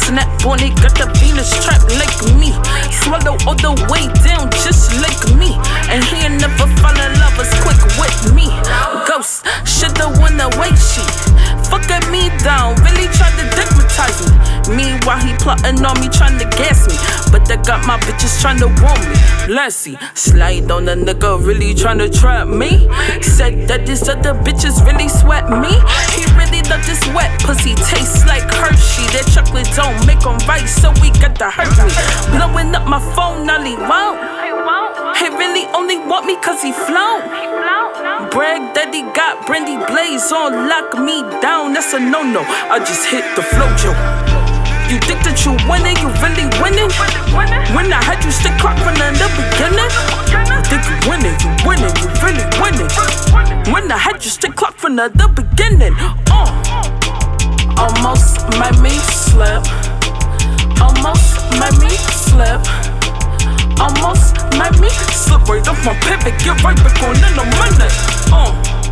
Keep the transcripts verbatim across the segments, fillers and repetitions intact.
Snap on it, got the Venus trap like me. Swallow all the way down just like me. And he ain't never fall in love as quick with me. Ghost, shoulda won the white sheet. Fucking me down, really tried to digmatize me. Meanwhile, he plotting on me, trying to gas me. But I got my bitches trying to warm me. Blessy, slide on a nigga, really trying to trap me. Said that these other bitches really sweat me. He really love this wet pussy, tastes like Hershey. That chocolate don't make him right, so we got to hurt me. Blowing up my phone, all he won't. He really only want me cause he flown. Brag that he got Brandy Blaze on, lock me down, that's a no-no. I just hit the flow, Joe. You think that you winning, you really winning? When I had you stick clock from the beginning. You think you winning, you winning, you really winning. When I had you stick clock from the beginning. Uh. Almost made me slip. Almost made me slip. Almost made me slip right off my pivot, get right back on in a minute. Uh.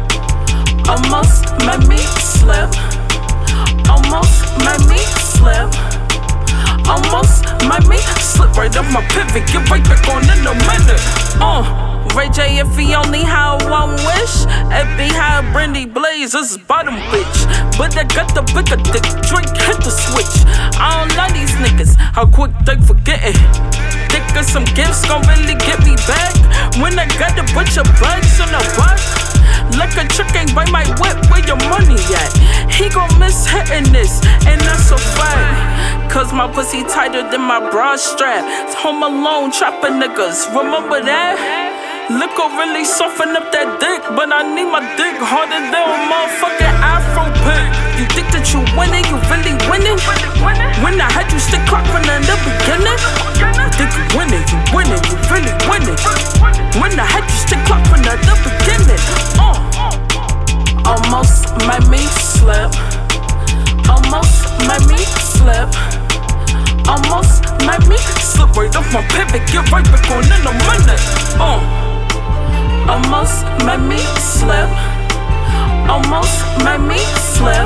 Almost made me slip. Almost made me slip. Almost made me slip right off my pivot, get right back on in a minute. Uh. Ray J, if he only had one wish, if he had Brandy Blaze, this is bottom bitch. But I got the bigger dick, drink, hit the switch. I don't love these niggas, how quick they forgetting. Think of some gifts gon' really get me back. When I got a bunch of bags on the back. Like a trick ain't by my whip, where your money at? He gon' miss hitting this, and that's a fact. Cause my pussy tighter than my bra strap. Home alone, trapping niggas, remember that? Liquor really soften up that dick, but I need my dick harder than a motherfucking Afro pick. You think that you winning, you really winning? When I had you stick clock from the beginning. You think you winning, you winning, you really winning. When I had you stick clock from the beginning. Uh. Almost made me slip. Almost made me slip. Almost made me slip right off my pivot, get right back on in a minute. Uh. Almost made me slip. Almost made me slip.